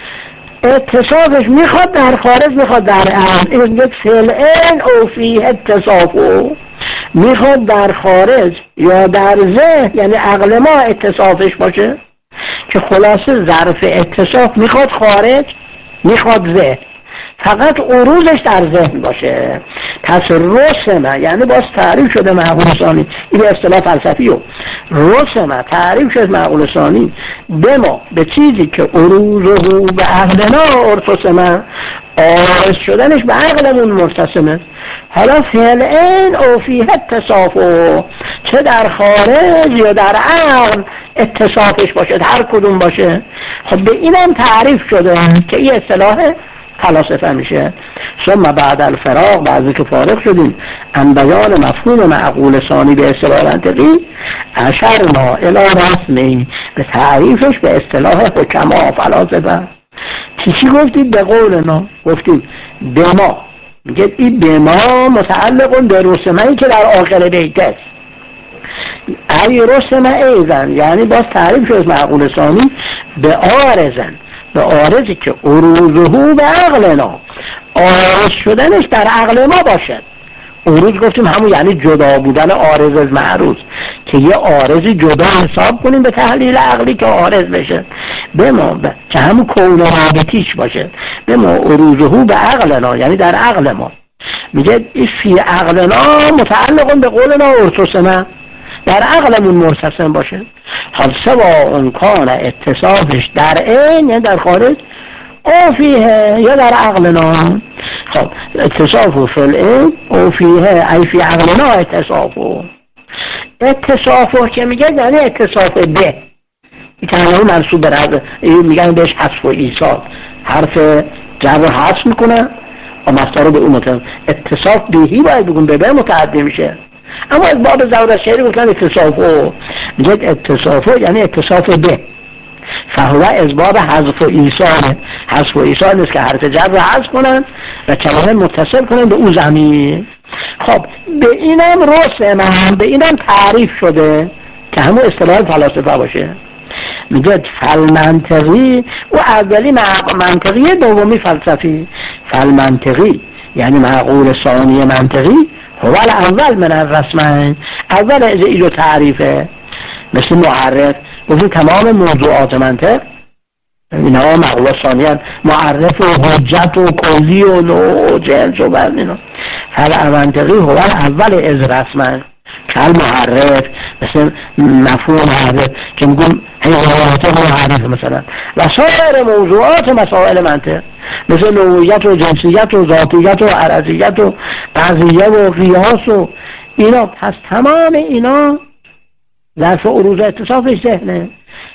اتصافش میخواد در خارج میخواد در عقل، این یک فعلین او فیه اتصافو، میخواد در خارج یا در ذهن یعنی عقل ما اتصافش باشه، که خلاصه ظرف اتصاف میخواد خارج میخواد ذهن، فقط عروضش در ذهن باشه. پس رسمه یعنی باز تعریف شده معقول ثانی، این اصطلاح فلسفیه. رسمه تعریف شده معقول ثانی به ما، به چیزی که عروضه به عقلنا ارتسمه، عارض شدنش به عقلمون مرتسمه. حالا فعلین او فیه اتصافو، چه در خارج یا در عقل اتصافش باشه، هر کدوم باشه. خب به اینم تعریف شده که این اصطلاح فلاسفه میشه. ثم بعد الفراغ، بعضی که فارغ شدیم ان بیان مفهوم معقول ثانی به اصطلاح منطقی، اشرنا الی رسمی، به تعریفش به اصطلاح حکما فلاسفه. چی گفتید؟ به قولنا گفتید به ما، میگه این به ما متعلق به رسمه‌ای که در آخر بیت است، ای رسمه ایزن یعنی باز تعریف شد معقول ثانی به آرزن، به آرزی که عروضه به عقلنا، عارض شدنش در عقل ما باشد. عروض گفتیم همون یعنی جدا بودن عارض از معروض، که یه عارضی جدا حساب کنیم به تحلیل عقلی که عارض بشه به ما، که همون کون رابطیش باشه به ما عروضه به عقلنا یعنی در عقل ما. میگه این فی عقلنا متعلق به قولنا ارتسمه، در عقلمون مرتسم باشه. حال سوا اون کان اتصافش در این یعنی در خارج، او فیه یا در عقلنا. خب اتصافو فی العین او فیه ای فی عقلنا اتصافو، اتصافو که میگه یعنی اتصاف به، این کلمه منصوب به رد میگن بهش حذف و ایصال، حرف جر رو حذف میکنه و مصدر رو به اون متعلق، اتصاف بهی باید بگون به متعدی میشه، اما از باب زور شعری گفتن اتصافو، میگه اتصافو یعنی اتصاف به، فهو از باب حذف و ایصال، حذف و ایصال نیست که حرف جر رو حذف کنن و کلمه متصل کنن به اون زمین. خب به اینم رسم، به اینم تعریف شده که همون اصطلاح فلاسفه باشه. میگه فالمنطقی و اولی منطقی، دومی فلسفی. فالمنطقی یعنی معقول ثانی منطقی، هو اول من الرسمین، اول از ایجو تعریفه، مثل معرف گفتیم تمام موضوعات منطق اینا معقول ثانی هست، معرف و حجت و کلی و نوع و جنس و بعد اینا. فالمنطقی هو اول از رسمین، کل معرف مثل مفهوم معرف که میگم حیوانات معرف مثلا و سایر موضوعات مسائل منطق مثل نوعیت و جنسیت و ذاتیت و عرضیت و قضیه و قیاس و اینا. پس تمام اینا ظرف عروض اتصافش ذهنه.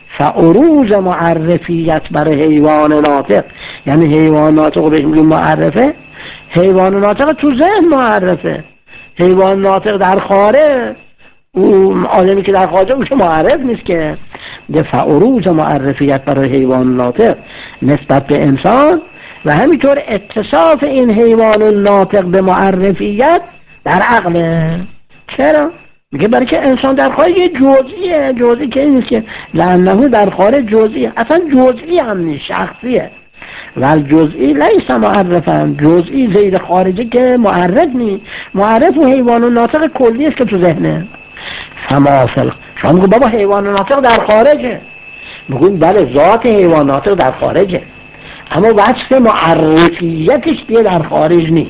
فعروض معرفیت برای حیوان ناطق، یعنی حیوان ناطق رو بهش میگیم معرفه، حیوان ناطق تو ذهن معرفه. حیوان ناطق در خارج، اون آدمی که در خارج اوش معرف نیست که. دفع عروض معرفیت برای حیوان ناطق نسبت به انسان و همینطور اتصاف این حیوان ناطق به معرفیت در عقله. چرا؟ میگه برای که انسان در خارج جزئیه، جزئی که این نیست که لعنه در خارج جزئیه، اصلا جزئی هم نیست، شخصیه. ول جزئی لیس معرفن، جزئی زیر خارجی که معرف نیست. معرف و حیوان ناطق کلی است که تو ذهنه. فمافل شما میگو بابا حیوان ناطق در خارجه، میگون بله ذات حیوان ناطق در خارجه، اما وصف معرفیتش دیگه در خارج نیست.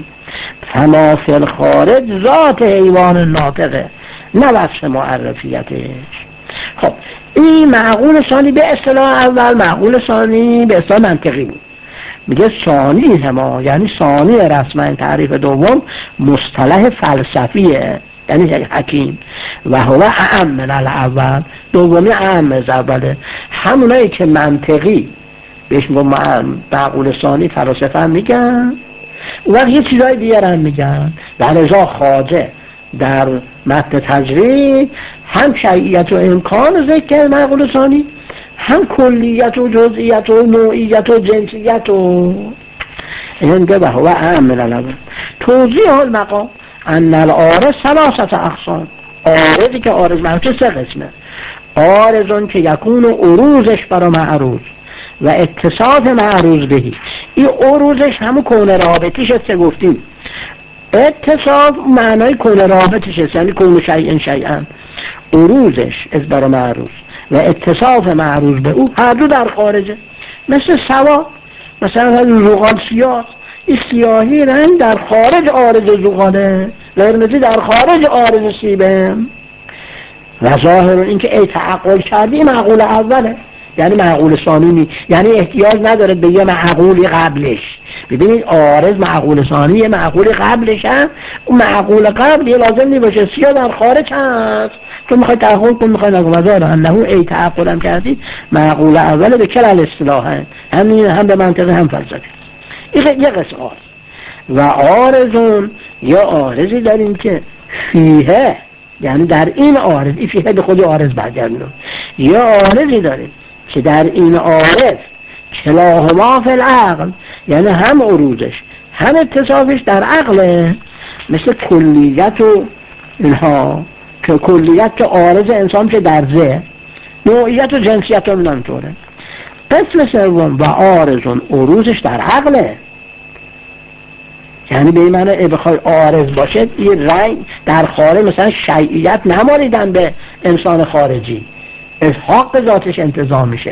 فمافل خارج ذات حیوان ناطقه، نه وصف معرفیتش. خب این معقول ثانی به اصطلاح اول، معقول ثانی به اصطلاح منطقی بود. میگه ثانی هما، یعنی ثانی رسما تعریف دوم مصطلح فلسفیه، یعنی حکیم. و هو اعم من الاول، دومی اعم از اوله. همونایی که منطقی بهش معقول ثانی فلسفه هم میگن، و یه چیزای دیگر هم میگن. در ازا خواجه در متن تجرید هم شیعیت و امکان ذکر معقول ثانی، هم کلیت و جزئیت و نوعیت و جنسیت و اینگه. و هو اعم من الاول. توضیح المقام ان العارض ثلاثه اقسام. عارضی که عارض منچه سه قسمه. عارضون که یکون عروضش برا معروض و اتصاف معروض بهی. این عروضش همون کون رابطیش است گفتیم. اتصاف معنای کون رابطیش است، یعنی کون شیئن شیئن. عروضش از برا معروض و اتصاف معروض به او هر دو در خارجه. مثل سوا، مثلا زغال سیاه، این سیاهی رنگ در خارج عارض زغاله، قرمزی در خارج عارض سیبه. و ظاهر این که ای تعقل کردی معقول اوله، یعنی معقول ثانی، یعنی احتیاج نداره به یه معقولی قبلش. ببینید عارض معقول ثانی یه معقولی قبلش هست، اون معقول قبل یه لازم نباشه سیاه در خارج هست. تو میخوای تعقل کن، میخوای نگو مزاره انه ای تعقل هم کردی معقول اوله به کل الاصطلاح هم به منطقه هم فلسفه. این یه قسم عارض. و عارضون یا عارضی داریم که فیه، یعنی در این عارض، این فیه به خودی عارض برگردیم. یا عارضی داریم که در این عارض کلاهما فی العقل، یعنی هم عروضش هم اتصافش در عقله. مثل کلیت و اینها، که کلیت که عارض انسان که در ذهن، نوعیت و جنسیت هم نمطوره. قسم سوم و عارضون عروضش در عقله، یعنی به این معنی بخوای عارض باشه این رنگ در خارج، مثلا شیعیت نماریدن به انسان خارجی، حق ذاتش انتزاع میشه،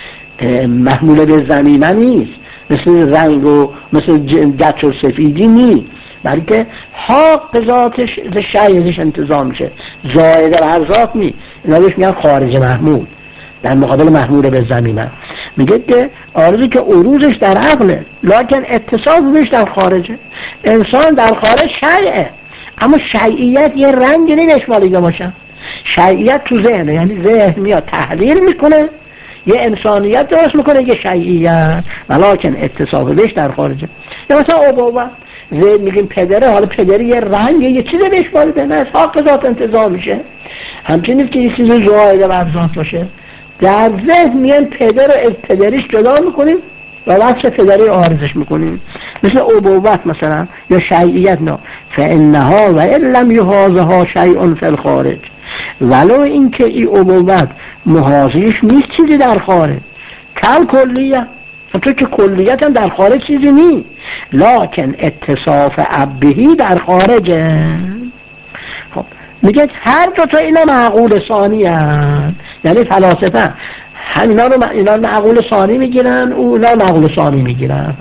محمول به زمینه نیست، مثل رنگ و مثل گچ و سفیدی نیست، بلکه حق ذاتش شیعیتش انتزاع میشه، زائده بر ذات نیست. اینا بهش میگن خارج محمول در مقابل محمول به زمینه. میگه که عارضی که عروضش در عقله لکن اتصاف بهش در خارجه. انسان در خارج شیعه، اما شیعیت یه رنگی نمیش مالیده باشه. شیعیت تو ذهنه، یعنی ذهن میاد تحلیل میکنه یه انسانیت درست میکنه یه شیعیت، ولکن اتصاف بهش در خارجه. یا مثلا ابوت ذهن میگیم پدره، حالا پدری یه رنگ یه چیزی بهش مالیده، نه حق ذات انتزاع میشه. همچنین نیست که یه چیزی زائده بر ذات باشه. در ذهن میان پدر رو از پدریش جدا میکنیم و وصف پدری عارضش میکنیم. مثل ابوت مثلا یا شیعیت نه فانها و ان لم یحازها شیء فی الخارج، ولو اینکه این ابوت محاذیش نیست چیزی در خارج، کل کلیت، تو که کلیت هم در خارج چیزی نیست، لکن اتصاف ابهی در خارجه. خب میگه هر دو تا اینا معقول ثانی هست، یعنی فلاسفه اینا رو معقول ثانی میگیرن، اونا معقول ثانی میگیرن.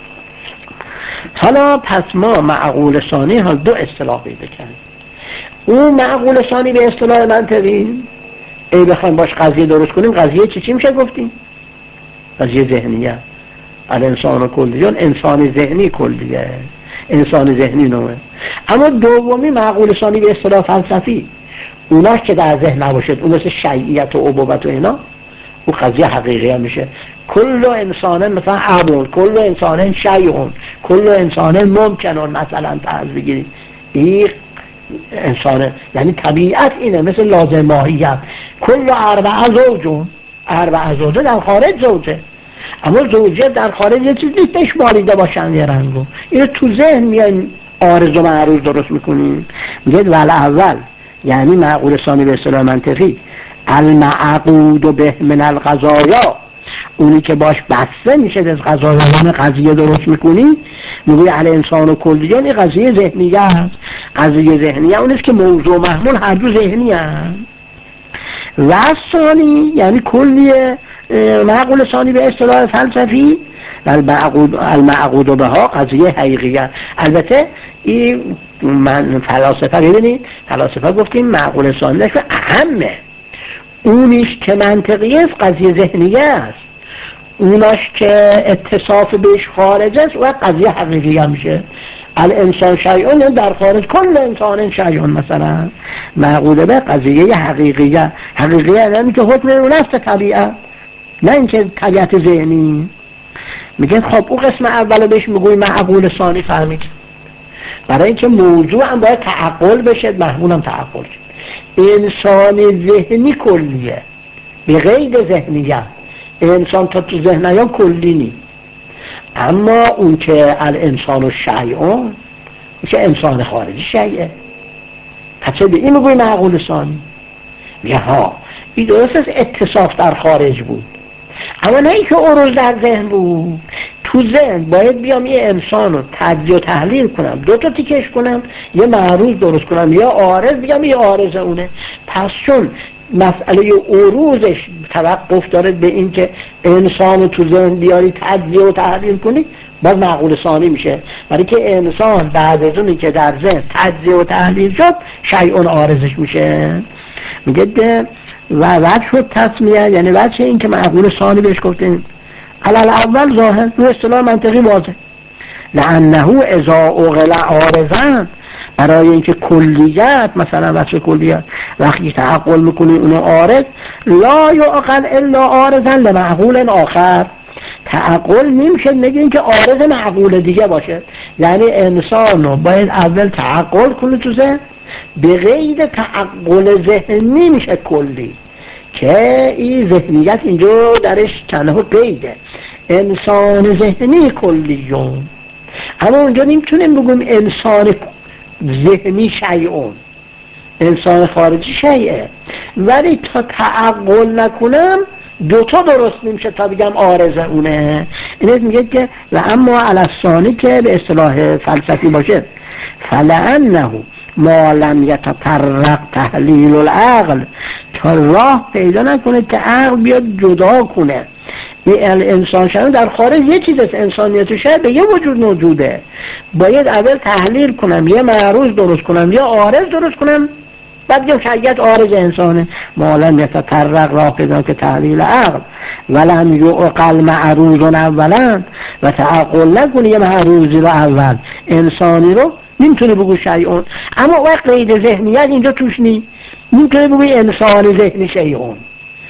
حالا پس ما معقول ثانی ها دو اصطلاح پیدا کردیم. اون معقول ثانی به اصطلاح منطقی ای بخوایم باش قضیه درست کنیم، قضیه چی میشه گفتیم؟ قضیه ذهنیه. الانسان کلیون، انسان ذهنی کلیه، انسان ذهنی نوعه. اما دومی معقول ثانی به اصطلاح فلسفی، اونا که در ذهن نباشد، اون مثل شیعیت و ابوت و اینا، اون قضیه حقیقیه میشه. کل انسان مثلا ابون، کل انسان شیعون، کل انسان ممکنون مثلا فرض بگیرید. این انسان یعنی طبیعت اینه، مثل لازم ماهیت. کل اربعه زوجون، اربعه زوجه در خارج زوجه، اما زوجه در خارج یه چیز نیست بهش مالیده باشن یه رنگو. اینو تو ذهن میان عارض و معروض درست میکنیم. میگه ول اول یعنی معقول ثانی به اصطلاح منطقی، المعقود به من القضایا، اونی که باش بسته میشه از قضایان قضیه درست میکنی. میگوی علی انسان و کلیان، این قضیه ذهنیه هست. قضیه ذهنیه اونیست که موضوع محمول هر دو ذهنی هست. و ثانی یعنی کلیه معقول ثانی به اصطلاح فلسفی، المعقود بها قضیه حقیقیه. البته این من فلاسفه ببینید، فلاسفه گفتیم معقول ثانیش اهمه، اونیش که منطقیه قضیه ذهنیه است، اوناش که اتصاف بهش خارج است و قضیه حقیقیه میشه. الانسان شیعون در خارج، کل انسان شیعون مثلا معقوله به قضیه حقیقیه. حقیقیه یعنی که حکم اون است طبیعت، نه اینکه طبیعت ذهنی. میگه خب اون قسم اول بهش میگوی معقول ثانی، فهمید؟ برای اینکه موضوع هم باید تعقل بشه، محمول هم تعقل شد. انسان ذهنی کلیه به غیر ذهنیه، انسان تا تو ذهن یا کلی نی. اما اون که الانسان و شیعون، که انسان خارجی شیعه، پس به این میگوی معقول ثانی. میگه ها این درست است اتصاف در خارج بود، اما نه اینکه عروض در ذهن بود. تو ذهن باید بیام یه انسان رو تجزیه و تحلیل کنم، دو تا تیکش کنم، یه معروض درست کنم، یا عارض بگم یه عارض اونه. پس چون مسئله عروضش توقف داره به این که انسان رو تو ذهن بیاری تجزیه و تحلیل کنی، باز معقول ثانی میشه. برای که انسان بعد از اونی که در ذهن تجزیه و تحلیل شد، شیء عارضش میشه. میگه و وجه شد تصمیه، یعنی وجه این که معقول ثانی بهش گفتیم علل اول ظاهر رو اصطلاح منطقی واضح، لانه اذا اغل عارضا، برای اینکه کلیت مثلا وجه کلیت وقتی تعقل میکنی اونو عارض، لا یعقل الا عارضا لمعقول آخر، تعقل نمیشه نگه اینکه عارض معقول دیگه باشه. یعنی انسان رو باید اول تعقل کنه تو ذهن، به غیر تعقل ذهنی میشه کلی، که این ذهنیت اینجا درش تنها قیده، انسان ذهنی کلیون. اما اونجا نمیتونیم بگیم انسان ذهنی شیعون، انسان خارجی شیعه. ولی تا تعقل نکنم دوتا درست نمیشه تا بگم عارض اونه. اینه میگه که و اما الثانی که به اصطلاح فلسفی باشه، فلانه ما لم یتطرق تحلیل العقل، تا راه پیدا نکنه که عقل بیاد جدا کنه این انسان شدن در خارج یه چیز است، انسانیت شاید به یه وجود موجوده، باید اول تحلیل کنم، یه معروض درست کنم، یه عارض درست کنم، بعد بگم شاید عارض انسانه. ما لم یتطرق راه پیدا که تحلیل عقل، ولم یعقل معروض اولا، و تعقل نکنی یه معروضی رو اول انسانی رو نمیتونه بگو شیعون. اما وقت قید ذهنیت اینجا توش نی، نمیتونه بگوی انسان ذهنی شیعون.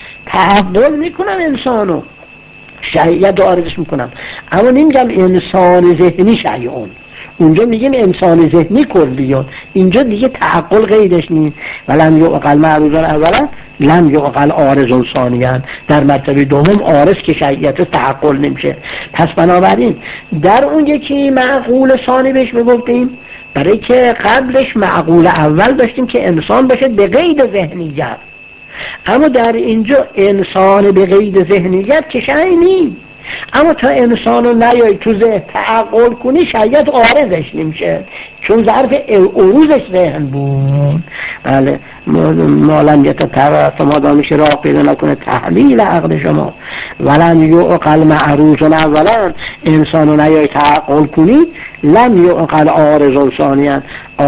تعقل میکنم انسانو، شیعیت عارضش میکنم، اما نمیگم انسان ذهنی شیعون. اونجا میگیم انسان ذهنی کلیون، اینجا دیگه تعقل قیدش نیست. ولم یعقل معروضا اولا، لم یعقل عارض ثانیا، در مرتبه دوم عارض که شیعیت تعقل نمیشه. پس بنابراین در اون یکی معقول ثانی بهش میگفتیم، برای که قبلش معقول اول داشتیم که انسان باشه به قید ذهنیت، اما در اینجا انسان به قید ذهنیت که شیء نیست، اما تا انسان رو نیای تو ذهن تعقل کنی شاید عارضش نمیشه، چون ظرف عروضش ذهن بود. بله، مالم یتطرف ما دانش راه پیدا نکنه تحلیل عقل شما ولن یعقل معروض. اولا انسان رو نیای تعقل کنی لم یعقل عارض ثانیا،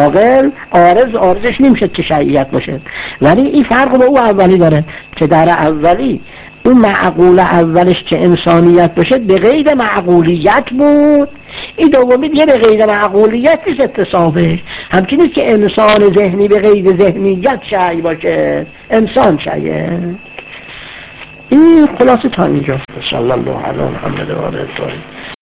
عارضش نمیشه که شیعیت باشه. ولی این فرق با او اولی داره که در اولی اون معقول اولش که انسانیت باشه به غیر معقولیت بود، این دومی دیگه به غیر معقولیت نیست اتصافش. همچنین که انسان ذهنی به غیر ذهنیت شیع باشه، انسان شیعه. این خلاصه تا اینجا. صلی الله علی محمد و آله الطاهرین.